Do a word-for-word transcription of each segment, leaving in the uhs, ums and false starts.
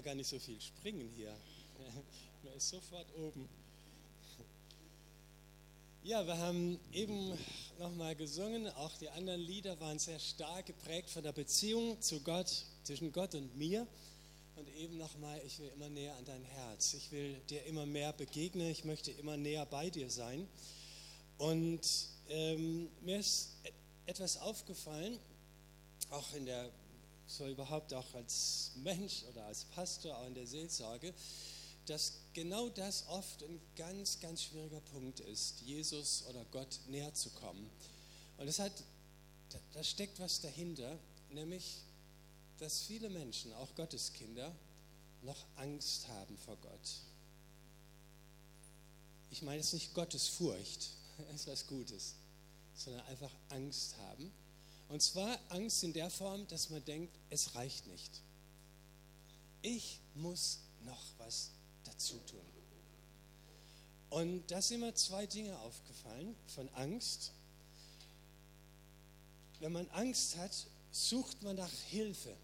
man gar nicht so viel springen hier. Man ist sofort oben. Ja, wir haben eben nochmal gesungen, auch die anderen Lieder waren sehr stark geprägt von der Beziehung zu Gott, zwischen Gott und mir. Und eben nochmal, ich will immer näher an dein Herz, ich will dir immer mehr begegnen, ich möchte immer näher bei dir sein. Und ähm, mir ist etwas aufgefallen, auch in der, so überhaupt auch als Mensch oder als Pastor, auch in der Seelsorge, dass genau das oft ein ganz, ganz schwieriger Punkt ist, Jesus oder Gott näher zu kommen. Und es hat, da steckt was dahinter, nämlich, dass viele Menschen, auch Gotteskinder, noch Angst haben vor Gott. Ich meine jetzt nicht Gottesfurcht, das ist was Gutes, sondern einfach Angst haben. Und zwar Angst in der Form, dass man denkt, es reicht nicht. Ich muss noch was dazu tun. Und da sind mir zwei Dinge aufgefallen von Angst. Wenn man Angst hat, sucht man nach Hilfe.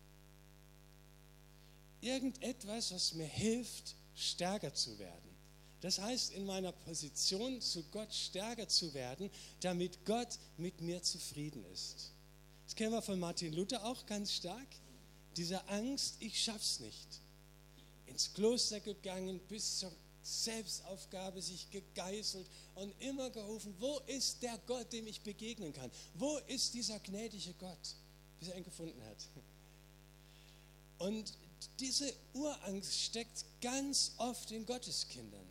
Irgendetwas, was mir hilft, stärker zu werden. Das heißt, in meiner Position zu Gott stärker zu werden, damit Gott mit mir zufrieden ist. Das kennen wir von Martin Luther auch ganz stark. Diese Angst, ich schaff's nicht. Ins Kloster gegangen, bis zur Selbstaufgabe sich gegeißelt und immer gerufen, wo ist der Gott, dem ich begegnen kann? Wo ist dieser gnädige Gott, bis er ihn gefunden hat? Und diese Urangst steckt ganz oft in Gotteskindern.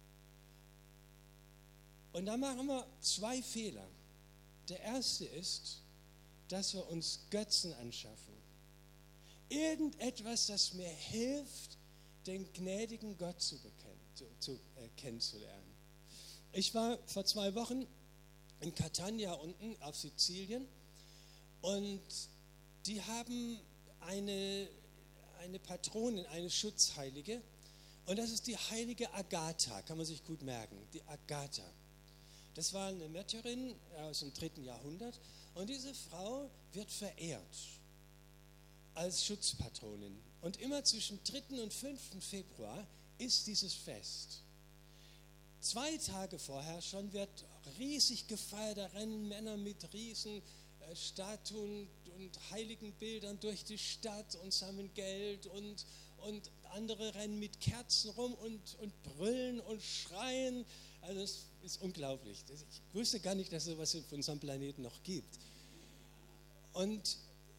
Und da machen wir zwei Fehler. Der erste ist, dass wir uns Götzen anschaffen. Irgendetwas, das mir hilft, den gnädigen Gott zu, bekennen, zu, zu äh, kennenzulernen. Ich war vor zwei Wochen in Catania unten auf Sizilien und die haben eine, eine Patronin, eine Schutzheilige und das ist die heilige Agatha, kann man sich gut merken, die Agatha. Das war eine Märtyrerin aus dem dritten Jahrhundert und diese Frau wird verehrt als Schutzpatronin. Und immer zwischen dritten und fünften Februar ist dieses Fest. Zwei Tage vorher schon wird riesig gefeiert, da rennen Männer mit riesen Statuen und heiligen Bildern durch die Stadt und sammeln Geld und, und andere rennen mit Kerzen rum und, und brüllen und schreien. Also es ist unglaublich. Ich wusste gar nicht, dass es sowas auf unserem Planeten noch gibt. Und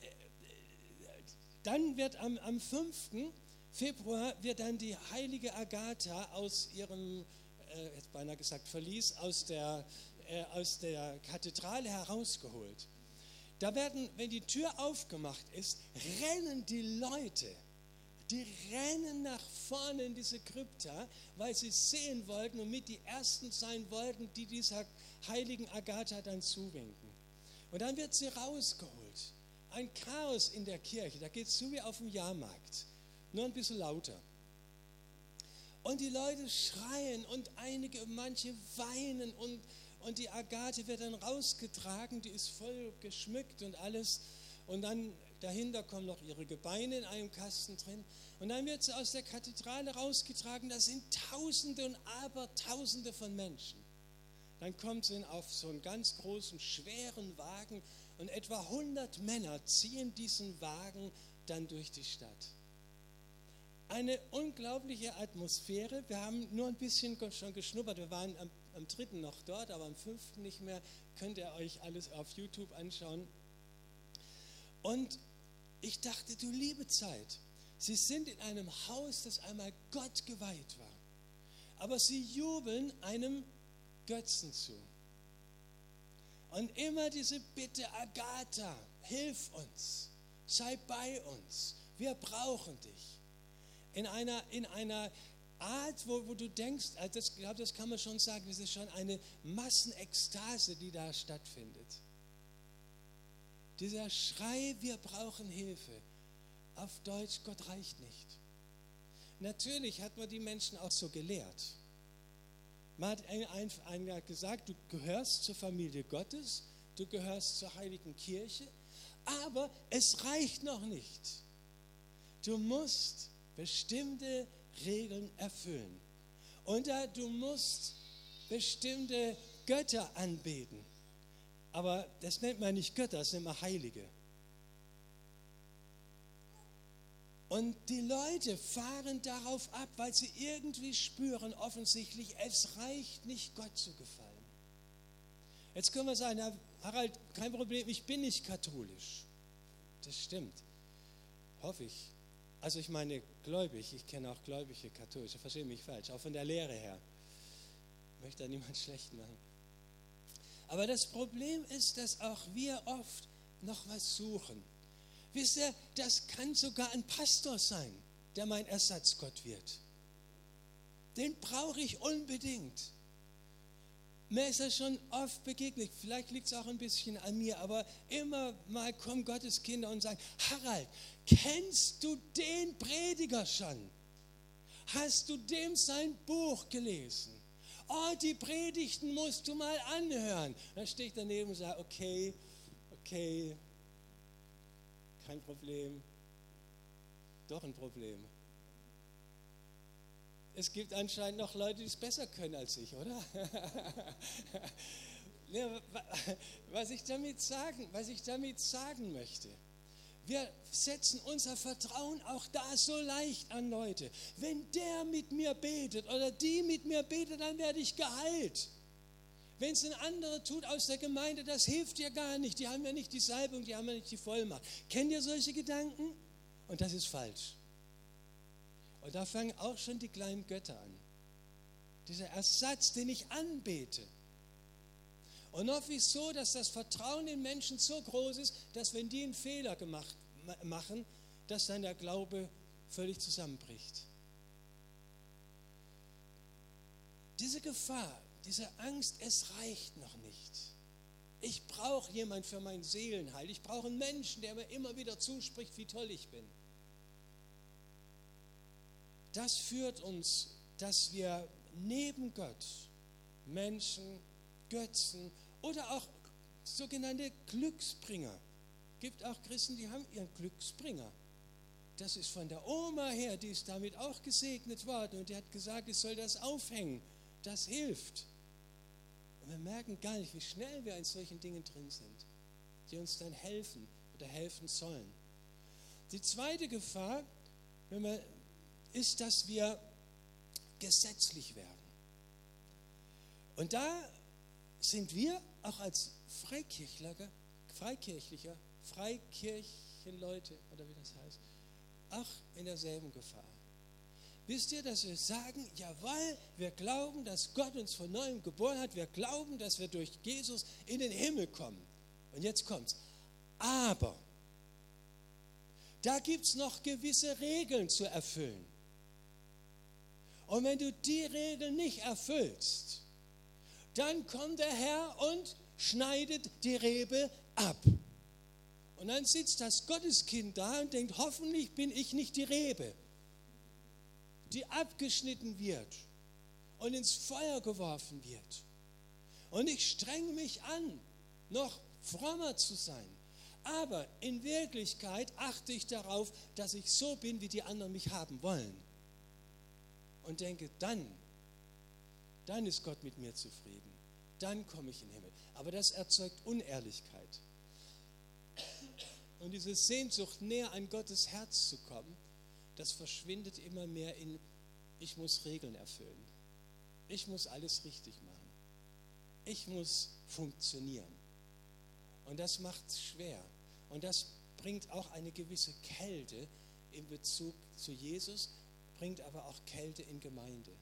dann wird am, am fünften Februar wird dann die heilige Agatha aus ihrem, äh, jetzt beinahe gesagt Verlies, aus der, äh, aus der Kathedrale herausgeholt. Da werden, wenn die Tür aufgemacht ist, rennen die Leute, die rennen nach vorne in diese Krypta, weil sie sehen wollten und mit die Ersten sein wollten, die dieser heiligen Agatha dann zuwinken. Und dann wird sie rausgeholt. Ein Chaos in der Kirche, da geht es so wie auf dem Jahrmarkt, nur ein bisschen lauter. Und die Leute schreien und einige, manche weinen und, und die Agathe wird dann rausgetragen, die ist voll geschmückt und alles. Und dann dahinter kommen noch ihre Gebeine in einem Kasten drin. Und dann wird sie aus der Kathedrale rausgetragen, da sind Tausende und Abertausende von Menschen. Dann kommt sie auf so einen ganz großen, schweren Wagen und etwa hundert Männer ziehen diesen Wagen dann durch die Stadt. Eine unglaubliche Atmosphäre. Wir haben nur ein bisschen schon geschnuppert. Wir waren am, am dritten noch dort, aber am fünften nicht mehr. Könnt ihr euch alles auf YouTube anschauen. Und ich dachte, du liebe Zeit, sie sind in einem Haus, das einmal Gott geweiht war. Aber sie jubeln einem Götzen zu. Und immer diese Bitte, Agatha, hilf uns, sei bei uns, wir brauchen dich. In einer, in einer Art, wo, wo du denkst, also das, ich glaube, das kann man schon sagen, es ist schon eine Massenekstase, die da stattfindet. Dieser Schrei, wir brauchen Hilfe. Auf Deutsch, Gott reicht nicht. Natürlich hat man die Menschen auch so gelehrt. Man hat einmal gesagt, du gehörst zur Familie Gottes, du gehörst zur heiligen Kirche, aber es reicht noch nicht. Du musst, bestimmte Regeln erfüllen. Und da, du musst bestimmte Götter anbeten. Aber das nennt man nicht Götter, das nennt man Heilige. Und die Leute fahren darauf ab, weil sie irgendwie spüren, offensichtlich, es reicht nicht, Gott zu gefallen. Jetzt können wir sagen, Herr Harald, kein Problem, ich bin nicht katholisch. Das stimmt, hoffe ich. Also ich meine gläubig, ich kenne auch gläubige Katholische, verstehe mich falsch, auch von der Lehre her. Ich möchte da niemand schlecht machen. Aber das Problem ist, dass auch wir oft noch was suchen. Wisst ihr, das kann sogar ein Pastor sein, der mein Ersatzgott wird. Den brauche ich unbedingt. Mir ist das schon oft begegnet, vielleicht liegt es auch ein bisschen an mir, aber immer mal kommen Gottes Kinder und sagen, Harald, kennst du den Prediger schon? Hast du dem sein Buch gelesen? Oh, die Predigten musst du mal anhören. Dann stehe ich daneben und sage, okay, okay, kein Problem, doch ein Problem. Es gibt anscheinend noch Leute, die es besser können als ich, oder? was, ich damit sagen, was ich damit sagen möchte, wir setzen unser Vertrauen auch da so leicht an Leute. Wenn der mit mir betet oder die mit mir betet, dann werde ich geheilt. Wenn es ein anderer tut aus der Gemeinde, das hilft dir gar nicht. Die haben ja nicht die Salbung, die haben ja nicht die Vollmacht. Kennt ihr solche Gedanken? Und das ist falsch. Und da fangen auch schon die kleinen Götter an. Dieser Ersatz, den ich anbete. Und oft ist es so, dass das Vertrauen in Menschen so groß ist, dass wenn die einen Fehler gemacht, machen, dass dann der Glaube völlig zusammenbricht. Diese Gefahr, diese Angst, es reicht noch nicht. Ich brauche jemanden für mein Seelenheil. Ich brauche einen Menschen, der mir immer wieder zuspricht, wie toll ich bin. Das führt uns, dass wir neben Gott Menschen, Götzen oder auch sogenannte Glücksbringer. Es gibt auch Christen, die haben ihren Glücksbringer. Das ist von der Oma her, die ist damit auch gesegnet worden und die hat gesagt, ich soll das aufhängen. Das hilft. Und wir merken gar nicht, wie schnell wir in solchen Dingen drin sind, die uns dann helfen oder helfen sollen. Die zweite Gefahr, wenn wir ist, dass wir gesetzlich werden. Und da sind wir auch als Freikirchler, Freikirchlicher, Freikirchenleute, oder wie das heißt, auch in derselben Gefahr. Wisst ihr, dass wir sagen, jawohl, wir glauben, dass Gott uns von neuem geboren hat, wir glauben, dass wir durch Jesus in den Himmel kommen. Und jetzt kommt's. Aber da gibt es noch gewisse Regeln zu erfüllen. Und wenn du die Regeln nicht erfüllst, dann kommt der Herr und schneidet die Rebe ab. Und dann sitzt das Gotteskind da und denkt, hoffentlich bin ich nicht die Rebe, die abgeschnitten wird und ins Feuer geworfen wird. Und ich strenge mich an, noch frommer zu sein. Aber in Wirklichkeit achte ich darauf, dass ich so bin, wie die anderen mich haben wollen. Und denke, dann, dann ist Gott mit mir zufrieden. Dann komme ich in den Himmel. Aber das erzeugt Unehrlichkeit. Und diese Sehnsucht, näher an Gottes Herz zu kommen, das verschwindet immer mehr in, ich muss Regeln erfüllen. Ich muss alles richtig machen. Ich muss funktionieren. Und das macht es schwer. Und das bringt auch eine gewisse Kälte in Bezug zu Jesus, bringt aber auch Kälte in Gemeinde.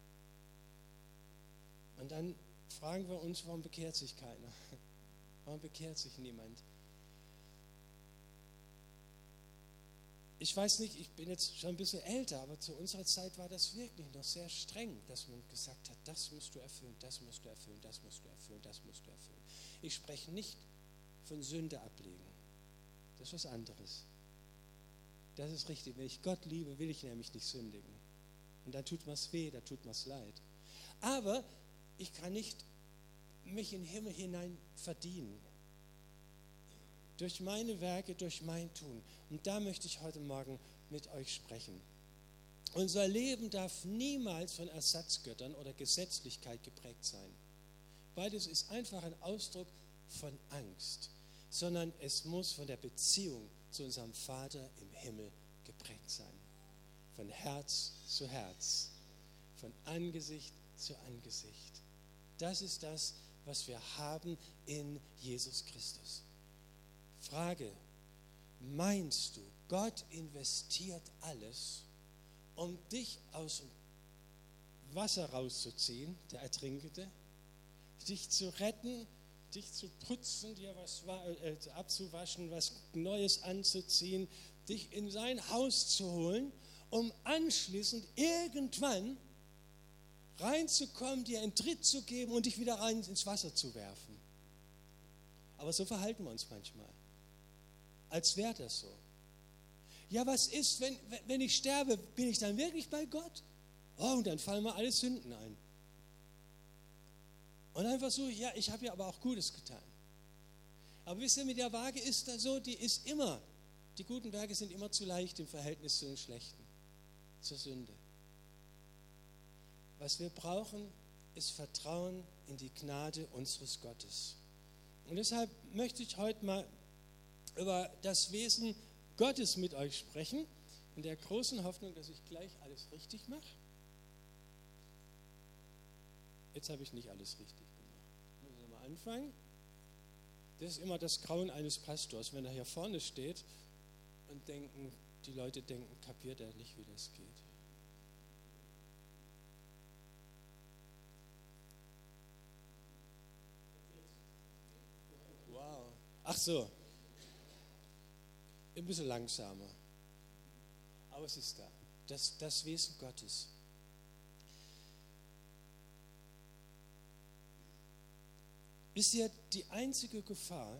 Und dann fragen wir uns, warum bekehrt sich keiner? Warum bekehrt sich niemand? Ich weiß nicht, ich bin jetzt schon ein bisschen älter, aber zu unserer Zeit war das wirklich noch sehr streng, dass man gesagt hat, das musst du erfüllen, das musst du erfüllen, das musst du erfüllen, das musst du erfüllen. Ich spreche nicht von Sünde ablegen. Das ist was anderes. Das ist richtig. Wenn ich Gott liebe, will ich nämlich nicht sündigen. Und da tut mir's weh, da tut mir's leid. Aber ich kann nicht mich in den Himmel hinein verdienen. Durch meine Werke, durch mein Tun. Und da möchte ich heute Morgen mit euch sprechen. Unser Leben darf niemals von Ersatzgöttern oder Gesetzlichkeit geprägt sein. Beides ist einfach ein Ausdruck von Angst, sondern es muss von der Beziehung zu unserem Vater im Himmel geprägt sein. Von Herz zu Herz, von Angesicht zu Angesicht. Das ist das, was wir haben in Jesus Christus. Frage, meinst du, Gott investiert alles, um dich aus dem Wasser rauszuziehen, der Ertrinkende, dich zu retten, dich zu putzen, dir was äh, abzuwaschen, was Neues anzuziehen, dich in sein Haus zu holen, um anschließend irgendwann reinzukommen, dir einen Tritt zu geben und dich wieder rein ins Wasser zu werfen. Aber so verhalten wir uns manchmal, als wäre das so. Ja, was ist, wenn, wenn ich sterbe, bin ich dann wirklich bei Gott? Oh, und dann fallen mir alle Sünden ein. Und einfach so, ja, ich habe ja aber auch Gutes getan. Aber wisst ihr, mit der Waage ist das so, die ist immer, die guten Werke sind immer zu leicht im Verhältnis zu den schlechten, zur Sünde. Was wir brauchen, ist Vertrauen in die Gnade unseres Gottes. Und deshalb möchte ich heute mal über das Wesen Gottes mit euch sprechen, in der großen Hoffnung, dass ich gleich alles richtig mache. Jetzt habe ich nicht alles richtig gemacht. Ich muss nochmal anfangen. Das ist immer das Grauen eines Pastors, wenn er hier vorne steht und denken, die Leute denken, kapiert er nicht, wie das geht. Wow. Ach so. Ein bisschen langsamer. Aber es ist da. Das, das Wesen Gottes. Ist ja die einzige Gefahr,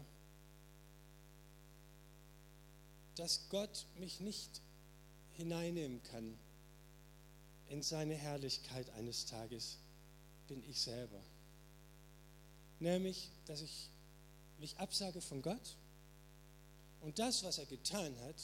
dass Gott mich nicht hineinnehmen kann in seine Herrlichkeit eines Tages, bin ich selber. Nämlich, dass ich mich absage von Gott und das, was er getan hat,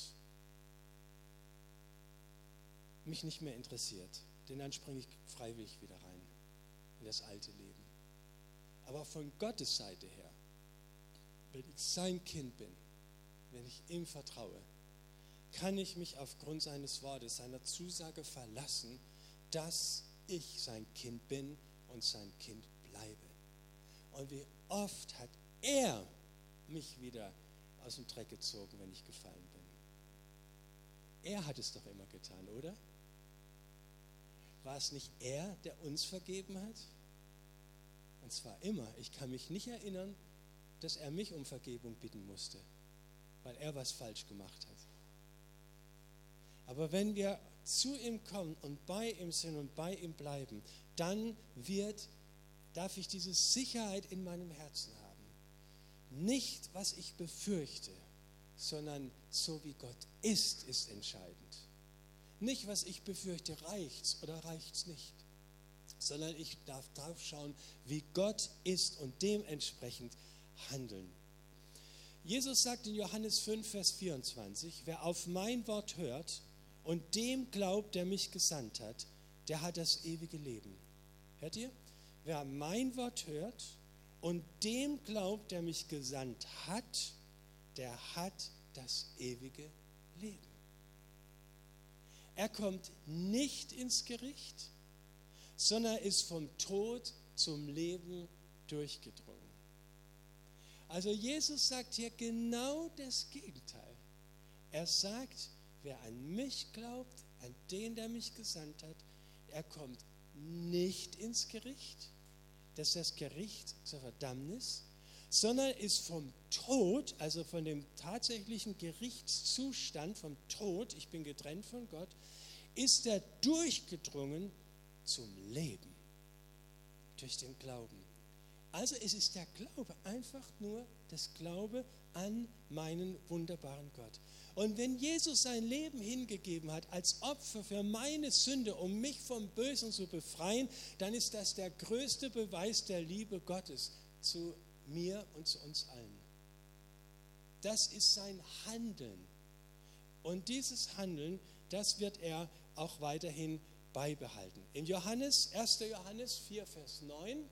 mich nicht mehr interessiert. Denn dann springe ich freiwillig wieder rein in das alte Leben. Aber von Gottes Seite her, wenn ich sein Kind bin, wenn ich ihm vertraue, kann ich mich aufgrund seines Wortes, seiner Zusage verlassen, dass ich sein Kind bin und sein Kind bleibe. Und wie oft hat er mich wieder aus dem Dreck gezogen, wenn ich gefallen bin. Er hat es doch immer getan, oder? War es nicht er, der uns vergeben hat? Und zwar immer. Ich kann mich nicht erinnern, dass er mich um Vergebung bitten musste, weil er was falsch gemacht hat. Aber wenn wir zu ihm kommen und bei ihm sind und bei ihm bleiben, dann wird, darf ich diese Sicherheit in meinem Herzen haben. Nicht, was ich befürchte, sondern so wie Gott ist, ist entscheidend. Nicht, was ich befürchte, reicht's oder reicht's nicht, sondern ich darf drauf schauen, wie Gott ist und dementsprechend handeln. Jesus sagt in Johannes fünf, Vers vierundzwanzig, wer auf mein Wort hört und dem glaubt, der mich gesandt hat, der hat das ewige Leben. Hört ihr? Wer mein Wort hört und dem glaubt, der mich gesandt hat, der hat das ewige Leben. Er kommt nicht ins Gericht, sondern ist vom Tod zum Leben durchgedrungen. Also Jesus sagt hier genau das Gegenteil. Er sagt, wer an mich glaubt, an den, der mich gesandt hat, er kommt nicht ins Gericht, das ist das Gericht zur Verdammnis, sondern ist vom Tod, also von dem tatsächlichen Gerichtszustand, vom Tod, ich bin getrennt von Gott, ist er durchgedrungen zum Leben, durch den Glauben. Also es ist der Glaube, einfach nur das Glaube an meinen wunderbaren Gott. Und wenn Jesus sein Leben hingegeben hat als Opfer für meine Sünde, um mich vom Bösen zu befreien, dann ist das der größte Beweis der Liebe Gottes zu mir und zu uns allen. Das ist sein Handeln. Und dieses Handeln, das wird er auch weiterhin beibehalten. In Johannes, erster Johannes vier, Vers neun,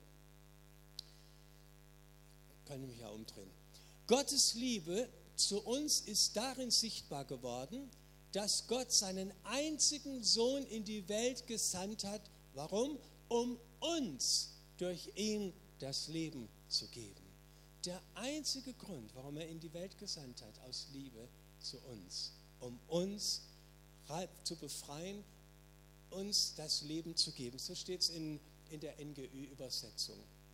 kann ich mich ja umdrehen. Gottes Liebe zu uns ist darin sichtbar geworden, dass Gott seinen einzigen Sohn in die Welt gesandt hat. Warum? Um uns durch ihn das Leben zu geben. Der einzige Grund, warum er in die Welt gesandt hat, aus Liebe zu uns, um uns zu befreien, uns das Leben zu geben. So steht es in, in der N G Ü-Übersetzung.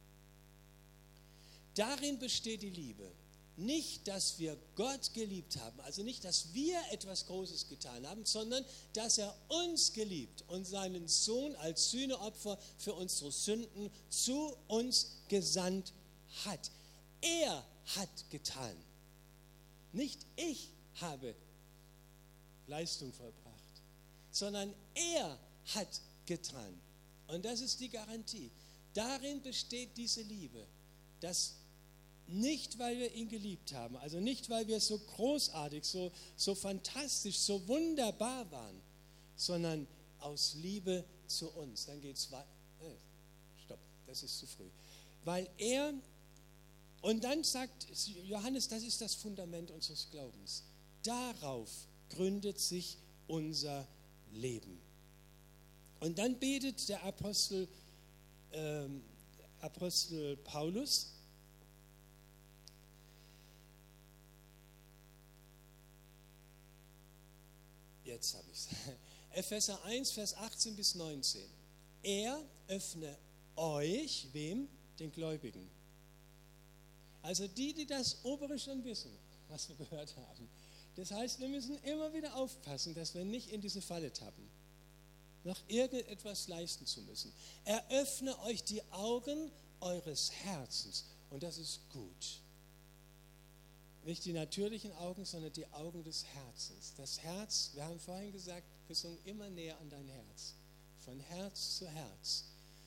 Darin besteht die Liebe. Nicht, dass wir Gott geliebt haben, also nicht, dass wir etwas Großes getan haben, sondern dass er uns geliebt und seinen Sohn als Sühneopfer für unsere Sünden zu uns gesandt hat. Er hat getan. Nicht ich habe Leistung vollbracht, sondern er hat getan. Und das ist die Garantie. Darin besteht diese Liebe, dass nicht, weil wir ihn geliebt haben, also nicht, weil wir so großartig, so, so fantastisch, so wunderbar waren, sondern aus Liebe zu uns. Dann geht es weiter. Äh, stopp, das ist zu früh. Weil er, und dann sagt Johannes, das ist das Fundament unseres Glaubens. Darauf gründet sich unser Leben. Und dann betet der Apostel, ähm, Apostel Paulus, jetzt habe ich es, Epheser eins, Vers achtzehn bis neunzehn. Er öffne euch, wem? Den Gläubigen. Also die, die das Obere schon wissen, was wir gehört haben. Das heißt, wir müssen immer wieder aufpassen, dass wir nicht in diese Falle tappen, noch irgendetwas leisten zu müssen. Er öffne euch die Augen eures Herzens. Und das ist gut. Nicht die natürlichen Augen, sondern die Augen des Herzens. Das Herz, wir haben vorhin gesagt, gesungen, immer näher an dein Herz. Von Herz zu Herz.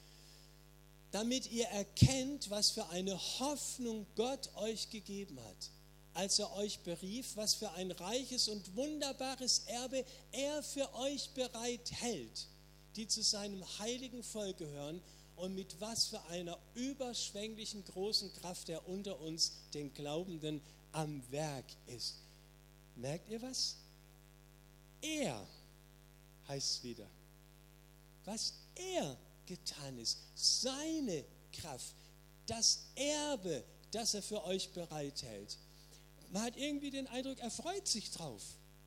Damit ihr erkennt, was für eine Hoffnung Gott euch gegeben hat, als er euch berief, was für ein reiches und wunderbares Erbe er für euch bereit hält, die zu seinem heiligen Volk gehören, und mit was für einer überschwänglichen großen Kraft er unter uns, den Glaubenden, am Werk ist. Merkt ihr was? Er heißt es wieder. Was er getan ist, seine Kraft, das Erbe, das er für euch bereithält. Man hat irgendwie den Eindruck, er freut sich drauf,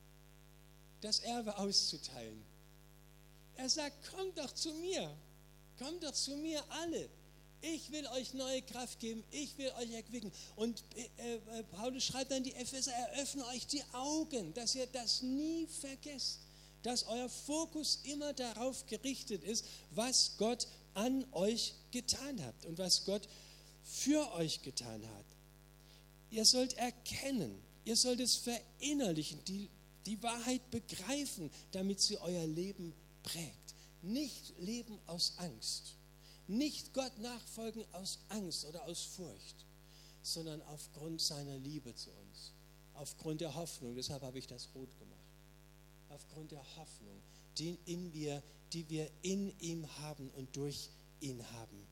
das Erbe auszuteilen. Er sagt, kommt doch zu mir, kommt doch zu mir alle. Ich will euch neue Kraft geben, ich will euch erquicken. Und äh, äh, Paulus schreibt dann die Epheser, eröffne euch die Augen, dass ihr das nie vergesst, dass euer Fokus immer darauf gerichtet ist, was Gott an euch getan hat und was Gott für euch getan hat. Ihr sollt erkennen, ihr sollt es verinnerlichen, die, die Wahrheit begreifen, damit sie euer Leben prägt. Nicht leben aus Angst. Nicht Gott nachfolgen aus Angst oder aus Furcht, sondern aufgrund seiner Liebe zu uns, aufgrund der Hoffnung, deshalb habe ich das rot gemacht, aufgrund der Hoffnung, die, in wir, die wir in ihm haben und durch ihn haben.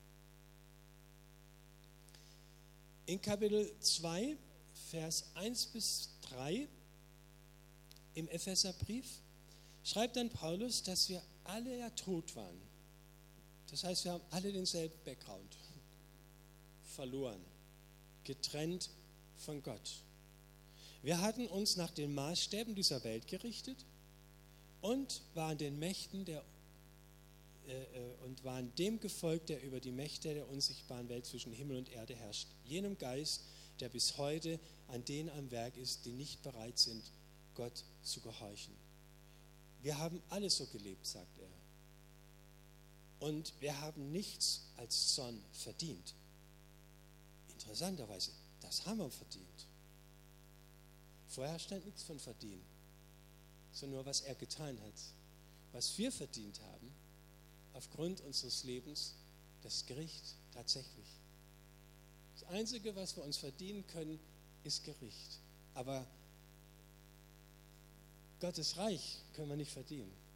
In Kapitel zwei, Vers eins bis drei im Epheserbrief schreibt dann Paulus, dass wir alle ja tot waren. Das heißt, wir haben alle denselben Background, verloren, getrennt von Gott. Wir hatten uns nach den Maßstäben dieser Welt gerichtet und waren den Mächten der äh, und waren dem gefolgt, der über die Mächte der unsichtbaren Welt zwischen Himmel und Erde herrscht, jenem Geist, der bis heute an denen am Werk ist, die nicht bereit sind, Gott zu gehorchen. Wir haben alle so gelebt, sagt er. Und wir haben nichts als Zorn verdient. Interessanterweise, das haben wir verdient. Vorher stand nichts von verdienen, sondern nur, was er getan hat. Was wir verdient haben, aufgrund unseres Lebens, das Gericht tatsächlich. Das Einzige, was wir uns verdienen können, ist Gericht. Aber Gottes Reich können wir nicht verdienen.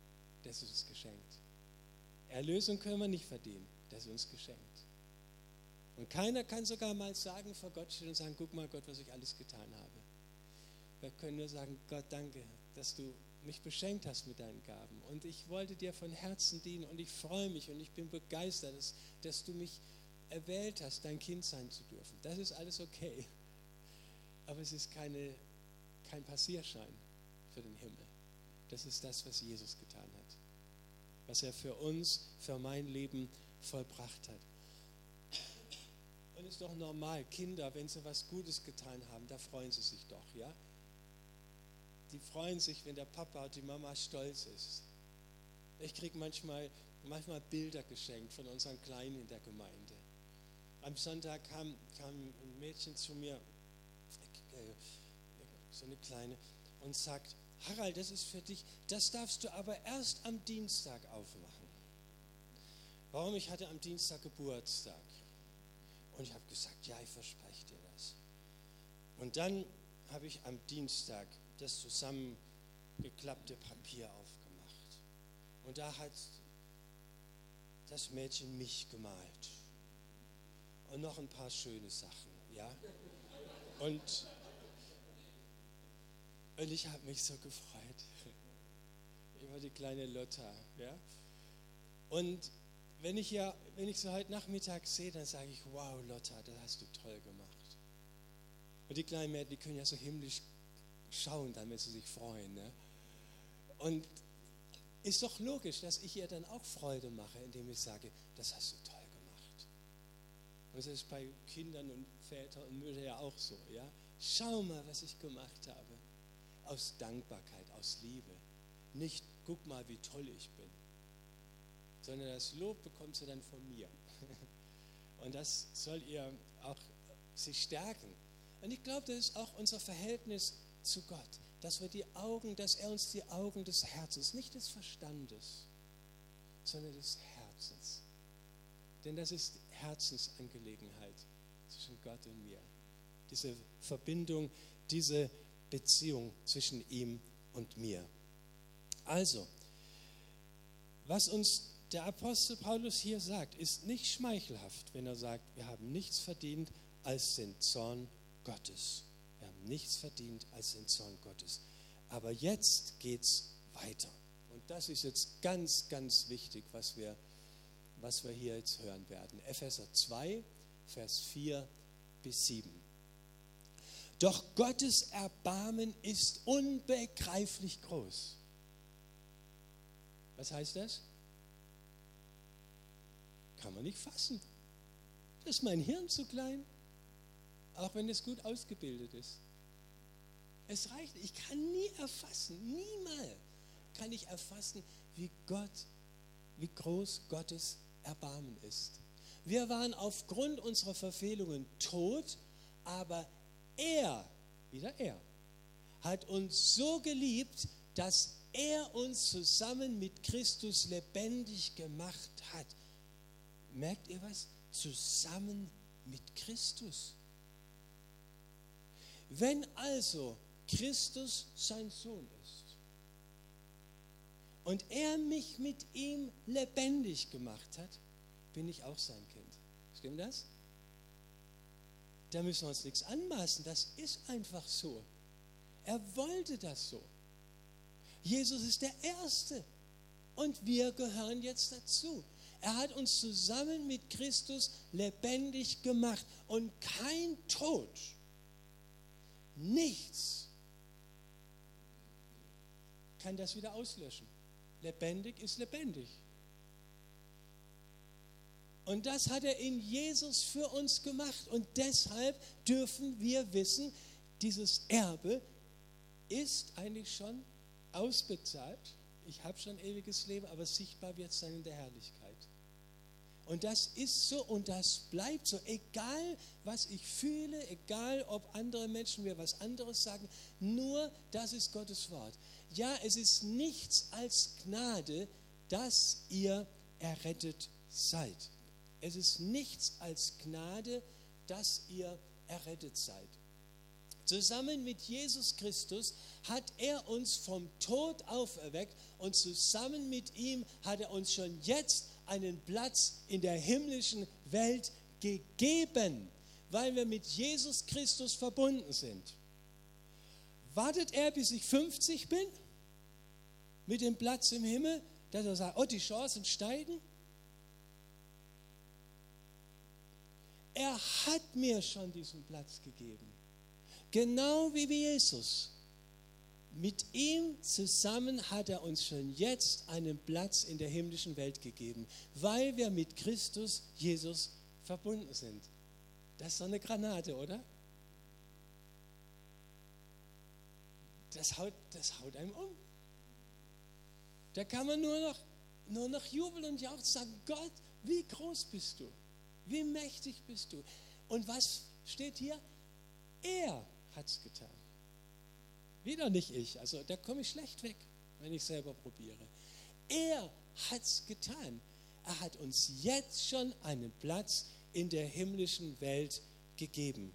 das ist uns geschenkt. Erlösung können wir nicht verdienen, das ist uns geschenkt. Und keiner kann sogar mal sagen, vor Gott stehen und sagen, guck mal Gott, was ich alles getan habe. Wir können nur sagen, Gott, danke, dass du mich beschenkt hast mit deinen Gaben. Und ich wollte dir von Herzen dienen und ich freue mich und ich bin begeistert, dass, dass du mich erwählt hast, dein Kind sein zu dürfen. Das ist alles okay. Aber es ist keine, kein Passierschein für den Himmel. Das ist das, was Jesus getan hat. Was er für uns, für mein Leben vollbracht hat. Und es ist doch normal, Kinder, wenn sie was Gutes getan haben, da freuen sie sich doch, ja? Die freuen sich, wenn der Papa und die Mama stolz ist. Ich kriege manchmal, manchmal Bilder geschenkt von unseren Kleinen in der Gemeinde. Am Sonntag kam, kam ein Mädchen zu mir, äh, so eine Kleine, und sagt, Harald, das ist für dich, das darfst du aber erst am Dienstag aufmachen. Warum? Ich hatte am Dienstag Geburtstag. Und ich habe gesagt, ja, ich verspreche dir das. Und dann habe ich am Dienstag das zusammengeklappte Papier aufgemacht. Und da hat das Mädchen mich gemalt. Und noch ein paar schöne Sachen, ja. Und, und ich habe mich so gefreut über die kleine Lotta, ja. Und wenn ich ja, wenn ich sie heute Nachmittag sehe, dann sage ich, wow, Lotta, das hast du toll gemacht. Und die kleinen Mädchen, die können ja so himmlisch schauen, dann, wenn sie sich freuen. Ne? Und ist doch logisch, dass ich ihr dann auch Freude mache, indem ich sage, das hast du toll gemacht. Und das ist bei Kindern und Vätern und Müttern ja auch so. Ja? Schau mal, was ich gemacht habe. Aus Dankbarkeit, aus Liebe. Nicht, guck mal, wie toll ich bin. Sondern das Lob bekommt sie dann von mir. Und das soll ihr auch sie stärken. Und ich glaube, das ist auch unser Verhältnis zu Gott, dass wir die Augen, dass er uns die Augen des Herzens, nicht des Verstandes, sondern des Herzens. Denn das ist Herzensangelegenheit zwischen Gott und mir. Diese Verbindung, diese Beziehung zwischen ihm und mir. Also, was uns der Apostel Paulus hier sagt, ist nicht schmeichelhaft, wenn er sagt, wir haben nichts verdient als den Zorn Gottes. Wir haben nichts verdient als den Zorn Gottes. Aber jetzt geht es weiter. Und das ist jetzt ganz, ganz wichtig, was wir, was wir hier jetzt hören werden. Epheser zwei, Vers vier bis sieben. Doch Gottes Erbarmen ist unbegreiflich groß. Was heißt das? Kann man nicht fassen. Das ist mein Hirn zu klein, auch wenn es gut ausgebildet ist. Es reicht, ich kann nie erfassen, niemals kann ich erfassen, wie Gott, wie groß Gottes Erbarmen ist. Wir waren aufgrund unserer Verfehlungen tot, aber er, wieder er, hat uns so geliebt, dass er uns zusammen mit Christus lebendig gemacht hat. Merkt ihr was? Zusammen mit Christus. Wenn also Christus sein Sohn ist und er mich mit ihm lebendig gemacht hat, bin ich auch sein Kind. Stimmt das? Da müssen wir uns nichts anmaßen. Das ist einfach so. Er wollte das so. Jesus ist der Erste und wir gehören jetzt dazu. Er hat uns zusammen mit Christus lebendig gemacht und kein Tod, nichts kann das wieder auslöschen. Lebendig ist lebendig. Und das hat er in Jesus für uns gemacht. Und deshalb dürfen wir wissen, dieses Erbe ist eigentlich schon ausbezahlt. Ich habe schon ewiges Leben, aber sichtbar wird es dann in der Herrlichkeit. Und das ist so und das bleibt so, egal was ich fühle, egal ob andere Menschen mir was anderes sagen, nur das ist Gottes Wort. Ja, es ist nichts als Gnade, dass ihr errettet seid. Es ist nichts als Gnade, dass ihr errettet seid. Zusammen mit Jesus Christus hat er uns vom Tod auferweckt und zusammen mit ihm hat er uns schon jetzt einen Platz in der himmlischen Welt gegeben, weil wir mit Jesus Christus verbunden sind. Wartet er, bis ich fünfzig bin, mit dem Platz im Himmel, dass er sagt, oh, die Chancen steigen? Er hat mir schon diesen Platz gegeben. Genau wie Jesus. Mit ihm zusammen hat er uns schon jetzt einen Platz in der himmlischen Welt gegeben, weil wir mit Christus Jesus verbunden sind. Das ist doch eine Granate, oder? Das haut, das haut einem um. Da kann man nur noch, nur noch jubeln und jauchzen und sagen, Gott, wie groß bist du? Wie mächtig bist du? Und was steht hier? Er hat es getan. Wieder nicht ich, also da komme ich schlecht weg, wenn ich selber probiere. Er hat es getan. Er hat uns jetzt schon einen Platz in der himmlischen Welt gegeben.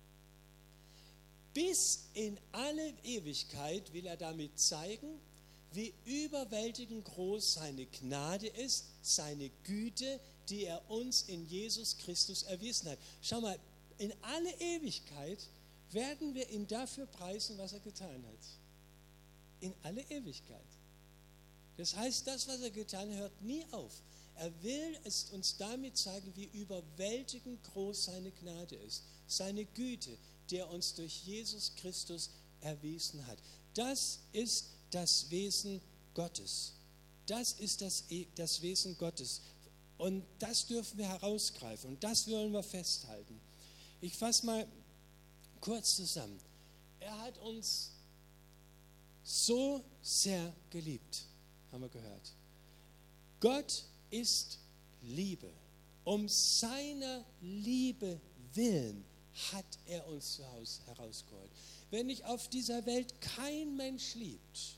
Bis in alle Ewigkeit will er damit zeigen, wie überwältigend groß seine Gnade ist, seine Güte, die er uns in Jesus Christus erwiesen hat. Schau mal, in alle Ewigkeit werden wir ihn dafür preisen, was er getan hat. In alle Ewigkeit. Das heißt, das, was er getan hat, hört nie auf. Er will es uns damit zeigen, wie überwältigend groß seine Gnade ist. Seine Güte, die er uns durch Jesus Christus erwiesen hat. Das ist das Wesen Gottes. Das ist das, das Wesen Gottes. Und das dürfen wir herausgreifen. Und das wollen wir festhalten. Ich fasse mal kurz zusammen. Er hat uns so sehr geliebt, haben wir gehört. Gott ist Liebe. Um seiner Liebe willen hat er uns zu Hause herausgeholt. Wenn dich auf dieser Welt kein Mensch liebt,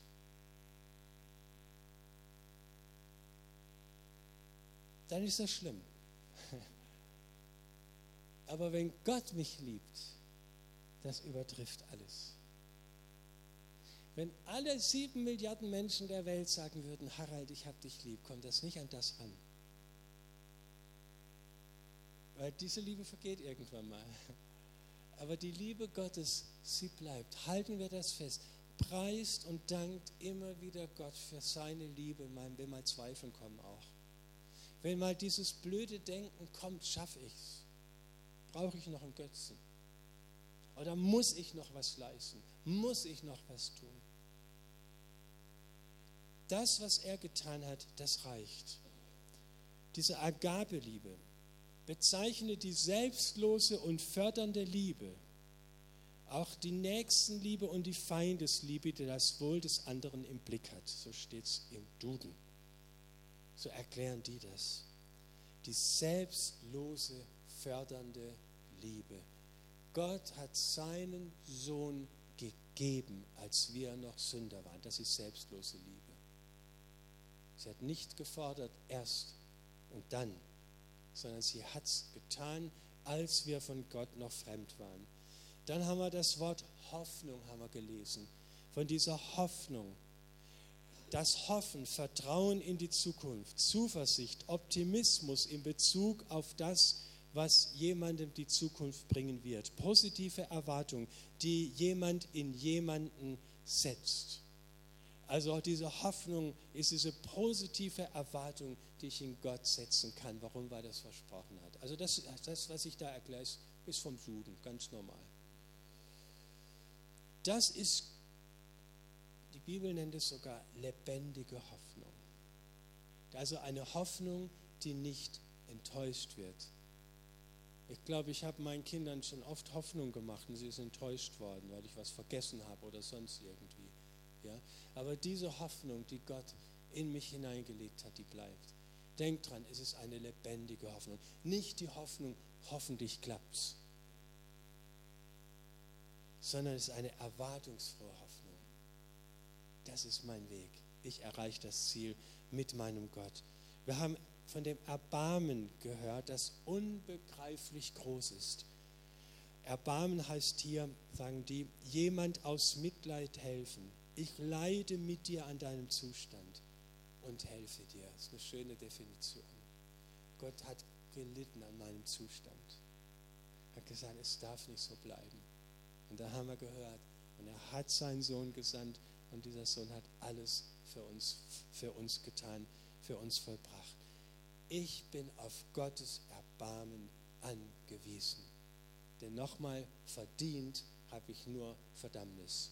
dann ist das schlimm. Aber wenn Gott mich liebt, das übertrifft alles. Wenn alle sieben Milliarden Menschen der Welt sagen würden, Harald, ich hab dich lieb, kommt das nicht an das ran. Weil diese Liebe vergeht irgendwann mal. Aber die Liebe Gottes, sie bleibt. Halten wir das fest. Preist und dankt immer wieder Gott für seine Liebe, wenn mal Zweifeln kommen auch. Wenn mal dieses blöde Denken kommt, schaffe ich es. Brauche ich noch einen Götzen? Oder muss ich noch was leisten? Muss ich noch was tun? Das, was er getan hat, das reicht. Diese Agape-Liebe bezeichnet die selbstlose und fördernde Liebe, auch die Nächstenliebe und die Feindesliebe, die das Wohl des anderen im Blick hat. So steht es im Duden. So erklären die das. Die selbstlose, fördernde Liebe. Gott hat seinen Sohn gegeben, als wir noch Sünder waren. Das ist selbstlose Liebe. Sie hat nicht gefordert, erst und dann, sondern sie hat es getan, als wir von Gott noch fremd waren. Dann haben wir das Wort Hoffnung haben wir gelesen. Von dieser Hoffnung. Das Hoffen, Vertrauen in die Zukunft, Zuversicht, Optimismus in Bezug auf das, was jemandem die Zukunft bringen wird. Positive Erwartung, die jemand in jemanden setzt. Also auch diese Hoffnung ist diese positive Erwartung, die ich in Gott setzen kann. Warum? Weil er das versprochen hat. Also das, das was ich da erkläre, ist vom Duden, ganz normal. Das ist, die Bibel nennt es sogar lebendige Hoffnung. Also eine Hoffnung, die nicht enttäuscht wird. Ich glaube, ich habe meinen Kindern schon oft Hoffnung gemacht und sie sind enttäuscht worden, weil ich was vergessen habe oder sonst irgendwie. Ja? Aber diese Hoffnung, die Gott in mich hineingelegt hat, die bleibt. Denkt dran, es ist eine lebendige Hoffnung. Nicht die Hoffnung, hoffentlich klappt's, sondern es ist eine erwartungsfrohe Hoffnung. Das ist mein Weg. Ich erreiche das Ziel mit meinem Gott. Wir haben von dem Erbarmen gehört, das unbegreiflich groß ist. Erbarmen heißt hier, sagen die, jemand aus Mitleid helfen. Ich leide mit dir an deinem Zustand und helfe dir. Das ist eine schöne Definition. Gott hat gelitten an meinem Zustand. Er hat gesagt, es darf nicht so bleiben. Und da haben wir gehört, und er hat seinen Sohn gesandt und dieser Sohn hat alles für uns, für uns getan, für uns vollbracht. Ich bin auf Gottes Erbarmen angewiesen. Denn nochmal, verdient habe ich nur Verdammnis.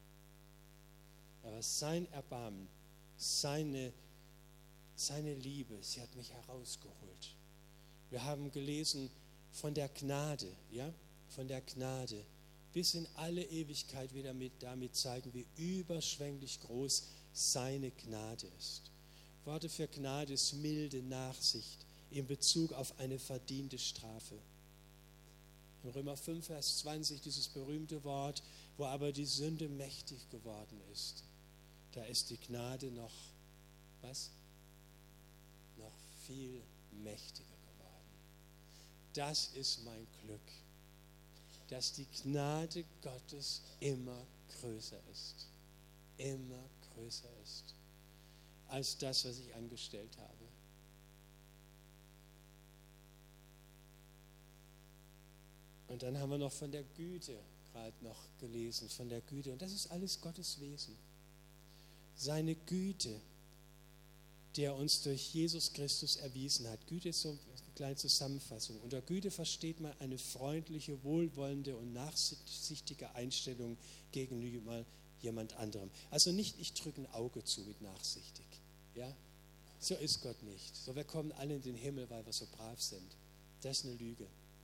Aber sein Erbarmen, seine, seine Liebe, sie hat mich herausgeholt. Wir haben gelesen von der Gnade, ja, von der Gnade bis in alle Ewigkeit wieder mit, damit zeigen, wie überschwänglich groß seine Gnade ist. Worte für Gnade ist milde Nachsicht in Bezug auf eine verdiente Strafe. In Römer fünf, Vers zwanzig, dieses berühmte Wort, wo aber die Sünde mächtig geworden ist. Da ist die Gnade noch, was? Noch viel mächtiger geworden. Das ist mein Glück, dass die Gnade Gottes immer größer ist. Immer größer ist als das, was ich angestellt habe. Und dann haben wir noch von der Güte gerade noch gelesen, von der Güte. Und das ist alles Gottes Wesen. Seine Güte, die er uns durch Jesus Christus erwiesen hat. Güte ist so eine kleine Zusammenfassung. Unter Güte versteht man eine freundliche, wohlwollende und nachsichtige Einstellung gegenüber jemand anderem. Also nicht, ich drücke ein Auge zu mit nachsichtig. Ja? So ist Gott nicht. So, wir kommen alle in den Himmel, weil wir so brav sind. Das ist eine Lüge.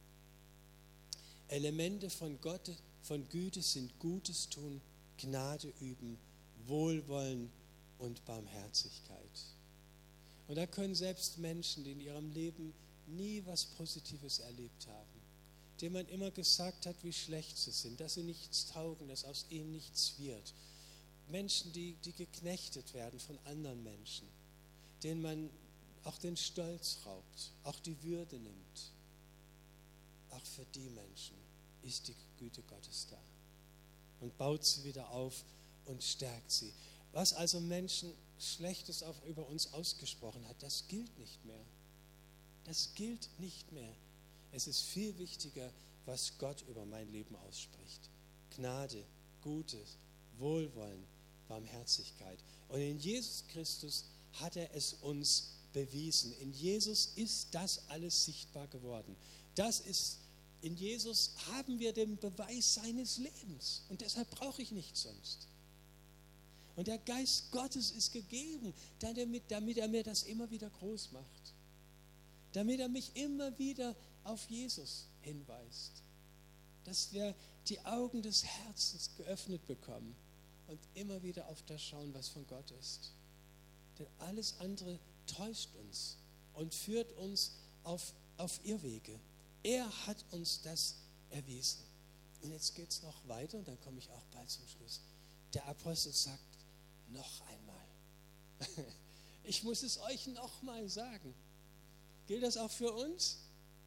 Elemente von Gott, von Güte sind Gutes tun, Gnade üben, Wohlwollen und Barmherzigkeit. Und da können selbst Menschen, die in ihrem Leben nie was Positives erlebt haben, denen man immer gesagt hat, wie schlecht sie sind, dass sie nichts taugen, dass aus ihnen nichts wird. Menschen, die, die geknechtet werden von anderen Menschen, denen man auch den Stolz raubt, auch die Würde nimmt. Auch für die Menschen ist die Güte Gottes da und baut sie wieder auf und stärkt sie. Was also Menschen Schlechtes auch über uns ausgesprochen hat, das gilt nicht mehr. Das gilt nicht mehr. Es ist viel wichtiger, was Gott über mein Leben ausspricht. Gnade, Gutes, Wohlwollen, Barmherzigkeit. Und in Jesus Christus hat er es uns bewiesen. In Jesus ist das alles sichtbar geworden. Das ist, in Jesus haben wir den Beweis seines Lebens. Und deshalb brauche ich nichts sonst. Und der Geist Gottes ist gegeben, damit, damit er mir das immer wieder groß macht. Damit er mich immer wieder auf Jesus hinweist. Dass wir die Augen des Herzens geöffnet bekommen und immer wieder auf das schauen, was von Gott ist. Denn alles andere täuscht uns und führt uns auf, auf Irrwege. Er hat uns das erwiesen. Und jetzt geht es noch weiter und dann komme ich auch bald zum Schluss. Der Apostel sagt, noch einmal. Ich muss es euch noch mal sagen. Gilt das auch für uns?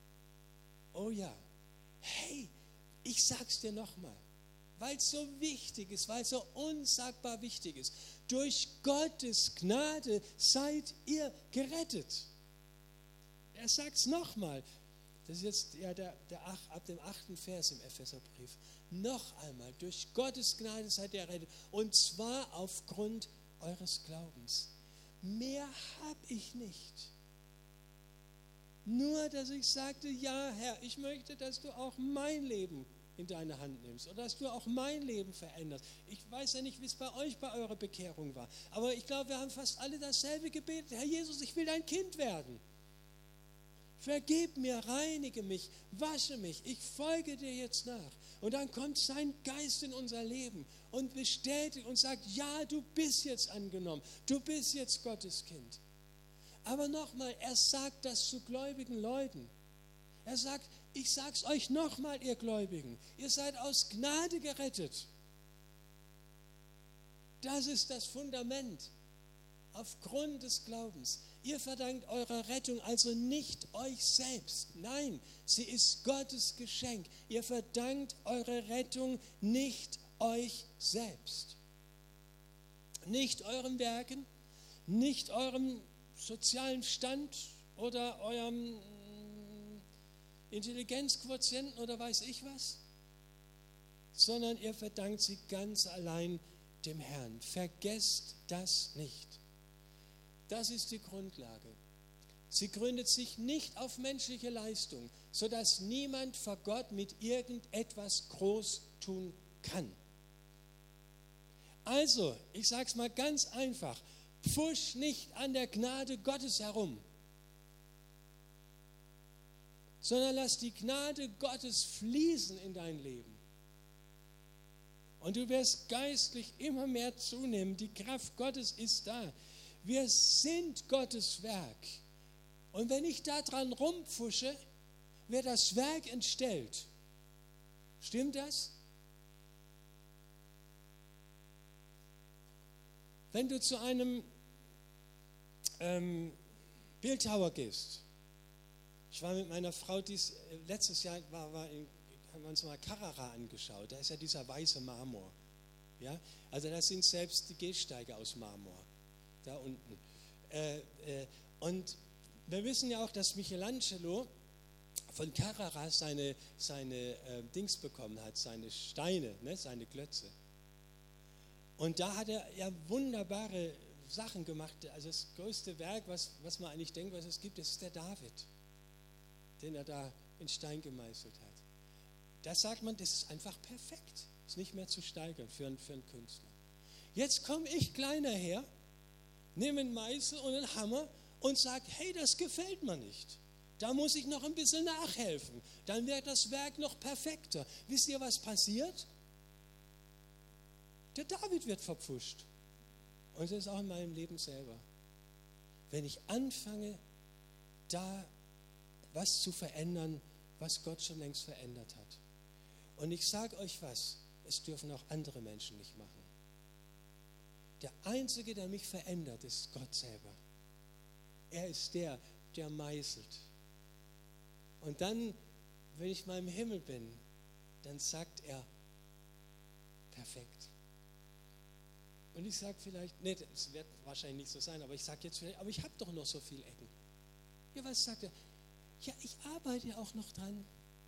Oh ja. Hey, ich sag's dir noch mal, weil es so wichtig ist, weil es so unsagbar wichtig ist. Durch Gottes Gnade seid ihr gerettet. Er sagt's noch mal. Das ist jetzt ja der, der ab dem achten Vers im Epheserbrief. Noch einmal, durch Gottes Gnade seid ihr errettet. Und zwar aufgrund eures Glaubens. Mehr habe ich nicht. Nur, dass ich sagte, ja Herr, ich möchte, dass du auch mein Leben in deine Hand nimmst oder dass du auch mein Leben veränderst. Ich weiß ja nicht, wie es bei euch bei eurer Bekehrung war, aber ich glaube, wir haben fast alle dasselbe gebetet. Herr Jesus, ich will dein Kind werden. Vergib mir, reinige mich, wasche mich, ich folge dir jetzt nach. Und dann kommt sein Geist in unser Leben und bestätigt und sagt, ja, du bist jetzt angenommen, du bist jetzt Gottes Kind. Aber nochmal, er sagt das zu gläubigen Leuten. Er sagt, ich sag's euch nochmal, ihr Gläubigen, ihr seid aus Gnade gerettet. Das ist das Fundament aufgrund des Glaubens. Ihr verdankt eure Rettung also nicht euch selbst. Nein, sie ist Gottes Geschenk. Ihr verdankt eure Rettung nicht euch selbst. Nicht euren Werken, nicht eurem sozialen Stand oder eurem Intelligenzquotienten oder weiß ich was, sondern ihr verdankt sie ganz allein dem Herrn. Vergesst das nicht. Das ist die Grundlage. Sie gründet sich nicht auf menschliche Leistung, sodass niemand vor Gott mit irgendetwas groß tun kann. Also, ich sage es mal ganz einfach, pfusch nicht an der Gnade Gottes herum, sondern lass die Gnade Gottes fließen in dein Leben. Und du wirst geistlich immer mehr zunehmen. Die Kraft Gottes ist da. Wir sind Gottes Werk. Und wenn ich daran rumpfusche, wird das Werk entstellt. Stimmt das? Wenn du zu einem ähm, Bildhauer gehst, ich war mit meiner Frau, dies, letztes Jahr war, war in, haben wir uns mal Carrara angeschaut, da ist ja dieser weiße Marmor. Ja? Also das sind selbst die Gehsteige aus Marmor, da unten. Äh, äh, und wir wissen ja auch, dass Michelangelo von Carrara seine, seine äh, Dings bekommen hat, seine Steine, ne, seine Klötze. Und da hat er ja wunderbare Sachen gemacht. Also das größte Werk, was, was man eigentlich denkt, was es gibt, das ist der David, den er da in Stein gemeißelt hat. Da sagt man, das ist einfach perfekt. Ist nicht mehr zu steigern für einen, für einen Künstler. Jetzt komme ich kleiner her, nehme einen Meißel und einen Hammer und sage, hey, das gefällt mir nicht. Da muss ich noch ein bisschen nachhelfen. Dann wird das Werk noch perfekter. Wisst ihr, was passiert? Der David wird verpfuscht. Und das ist auch in meinem Leben selber. Wenn ich anfange, da was zu verändern, was Gott schon längst verändert hat. Und ich sage euch was, es dürfen auch andere Menschen nicht machen. Der Einzige, der mich verändert, ist Gott selber. Er ist der, der meißelt. Und dann, wenn ich mal im Himmel bin, dann sagt er, perfekt. Und ich sage vielleicht, nee, das wird wahrscheinlich nicht so sein, aber ich sage jetzt vielleicht, aber ich habe doch noch so viele Ecken. Ja, was sagt er? Ja, ich arbeite ja auch noch dran.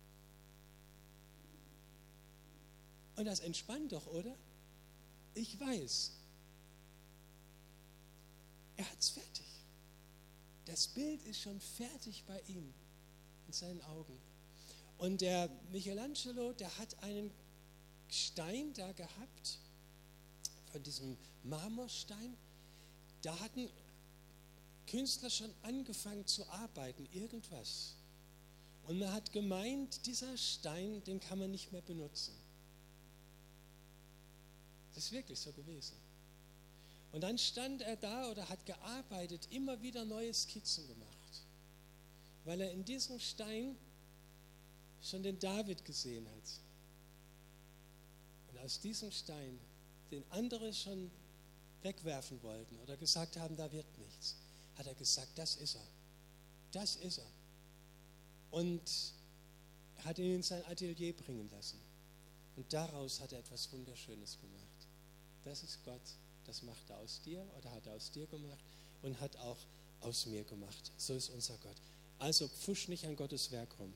Und das entspannt doch, oder? Ich weiß, er hat es fertig. Das Bild ist schon fertig bei ihm, in seinen Augen. Und der Michelangelo, der hat einen Stein da gehabt, von diesem Marmorstein. Da hatten Künstler schon angefangen zu arbeiten, irgendwas. Und man hat gemeint, dieser Stein, den kann man nicht mehr benutzen. Das ist wirklich so gewesen. Und dann stand er da oder hat gearbeitet, immer wieder neue Skizzen gemacht, weil er in diesem Stein schon den David gesehen hat. Und aus diesem Stein, den andere schon wegwerfen wollten oder gesagt haben, da wird nichts, hat er gesagt, das ist er. Das ist er. Und er hat ihn in sein Atelier bringen lassen. Und daraus hat er etwas Wunderschönes gemacht. Das ist Gott. Das macht er aus dir oder hat er aus dir gemacht und hat auch aus mir gemacht. So ist unser Gott. Also pfusch nicht an Gottes Werk rum.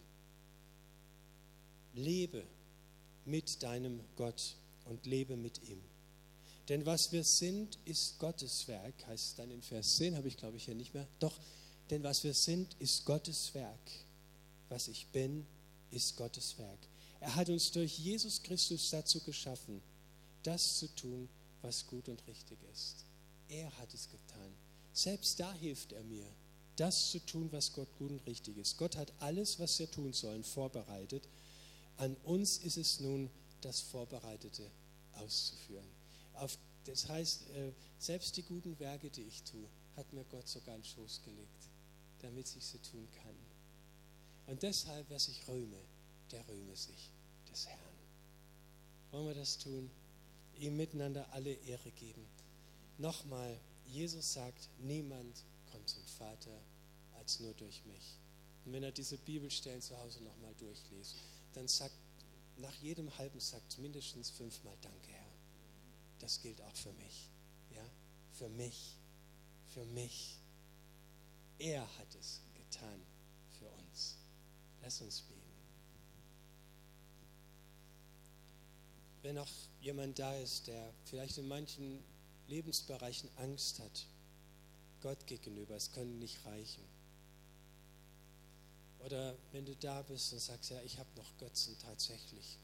Lebe mit deinem Gott und lebe mit ihm. Denn was wir sind, ist Gottes Werk, heißt es dann in Vers zehn, habe ich glaube ich hier nicht mehr. Doch, denn was wir sind, ist Gottes Werk. Was ich bin, ist Gottes Werk. Er hat uns durch Jesus Christus dazu geschaffen, das zu tun, was gut und richtig ist. Er hat es getan. Selbst da hilft er mir, das zu tun, was Gott gut und richtig ist. Gott hat alles, was wir tun sollen, vorbereitet. An uns ist es nun, das Vorbereitete auszuführen. Auf, das heißt, selbst die guten Werke, die ich tue, hat mir Gott sogar in den Schoß gelegt, damit ich sie tun kann. Und deshalb, wer sich rühme, der rühme sich des Herrn. Wollen wir das tun? Ihm miteinander alle Ehre geben. Nochmal, Jesus sagt, niemand kommt zum Vater als nur durch mich. Und wenn er diese Bibelstellen zu Hause nochmal durchliest, dann sagt nach jedem halben Satz mindestens fünfmal Danke, Herr. Das gilt auch für mich. Ja? Für mich. Für mich. Er hat es getan für uns. Lass uns beten. Wenn auch jemand da ist, der vielleicht in manchen Lebensbereichen Angst hat, Gott gegenüber, es könnte nicht reichen. Oder wenn du da bist und sagst, ja, ich habe noch Götzen tatsächlich.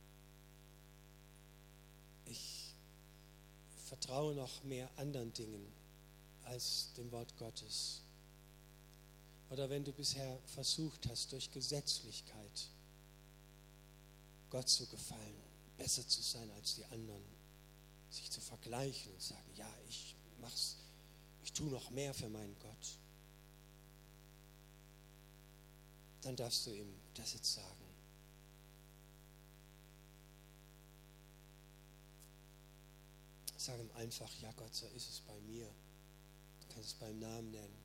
Ich vertraue noch mehr anderen Dingen als dem Wort Gottes. Oder wenn du bisher versucht hast, durch Gesetzlichkeit Gott zu gefallen, besser zu sein als die anderen, sich zu vergleichen und sagen, ja, ich mach's, ich tue noch mehr für meinen Gott, dann darfst du ihm das jetzt sagen. Sag ihm einfach, ja Gott, so ist es bei mir. Du kannst es beim Namen nennen.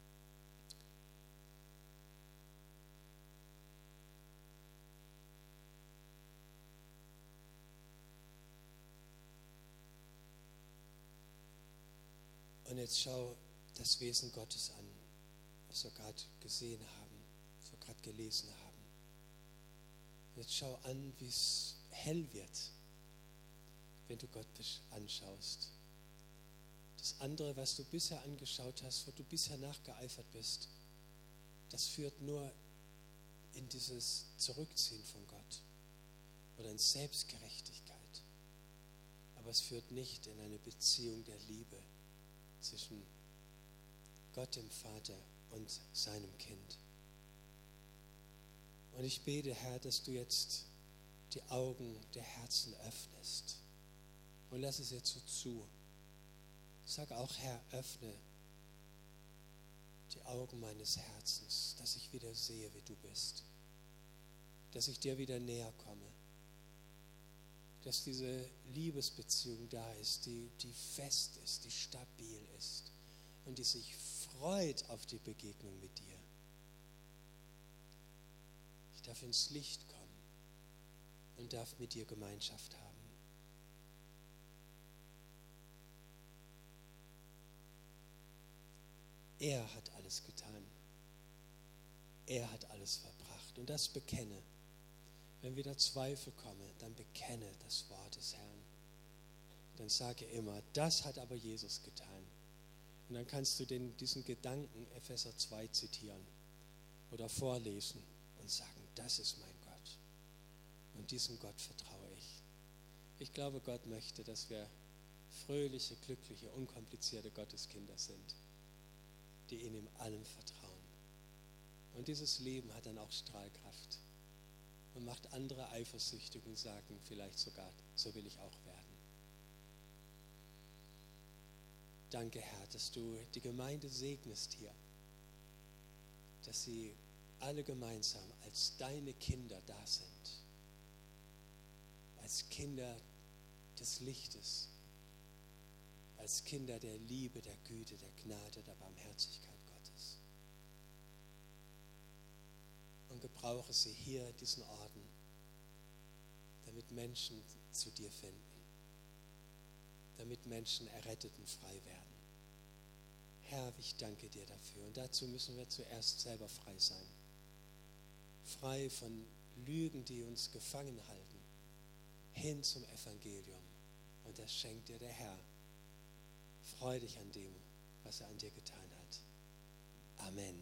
Und jetzt schau das Wesen Gottes an, was wir gerade gesehen haben, was wir gerade gelesen haben. Jetzt schau an, wie es hell wird, wenn du Gott anschaust. Das andere, was du bisher angeschaut hast, wo du bisher nachgeeifert bist, das führt nur in dieses Zurückziehen von Gott oder in Selbstgerechtigkeit. Aber es führt nicht in eine Beziehung der Liebe zwischen Gott dem Vater und seinem Kind. Und ich bete, Herr, dass du jetzt die Augen der Herzen öffnest. Und lass es jetzt so zu. Sag auch, Herr, öffne die Augen meines Herzens, dass ich wieder sehe, wie du bist. Dass ich dir wieder näher komme. Dass diese Liebesbeziehung da ist, die, die fest ist, die stabil ist und die sich freut auf die Begegnung mit dir. Ich darf ins Licht kommen und darf mit dir Gemeinschaft haben. Er hat alles getan. Er hat alles verbracht. Und das bekenne. Wenn wieder Zweifel kommen, dann bekenne das Wort des Herrn. Dann sage immer, das hat aber Jesus getan. Und dann kannst du den, diesen Gedanken Epheser zwei zitieren oder vorlesen und sagen, das ist mein Gott. Und diesem Gott vertraue ich. Ich glaube, Gott möchte, dass wir fröhliche, glückliche, unkomplizierte Gotteskinder sind, die in ihm allem vertrauen. Und dieses Leben hat dann auch Strahlkraft und macht andere eifersüchtig und sagen vielleicht sogar, so will ich auch werden. Danke, Herr, dass du die Gemeinde segnest hier, dass sie alle gemeinsam als deine Kinder da sind, als Kinder des Lichtes, als Kinder der Liebe, der Güte, der Gnade, der Barmherzigkeit Gottes. Und gebrauche sie hier in diesen Orten, damit Menschen zu dir finden, damit Menschen errettet und frei werden. Herr, ich danke dir dafür. Und dazu müssen wir zuerst selber frei sein. Frei von Lügen, die uns gefangen halten, hin zum Evangelium. Und das schenkt dir der Herr. Freu dich an dem, was er an dir getan hat. Amen.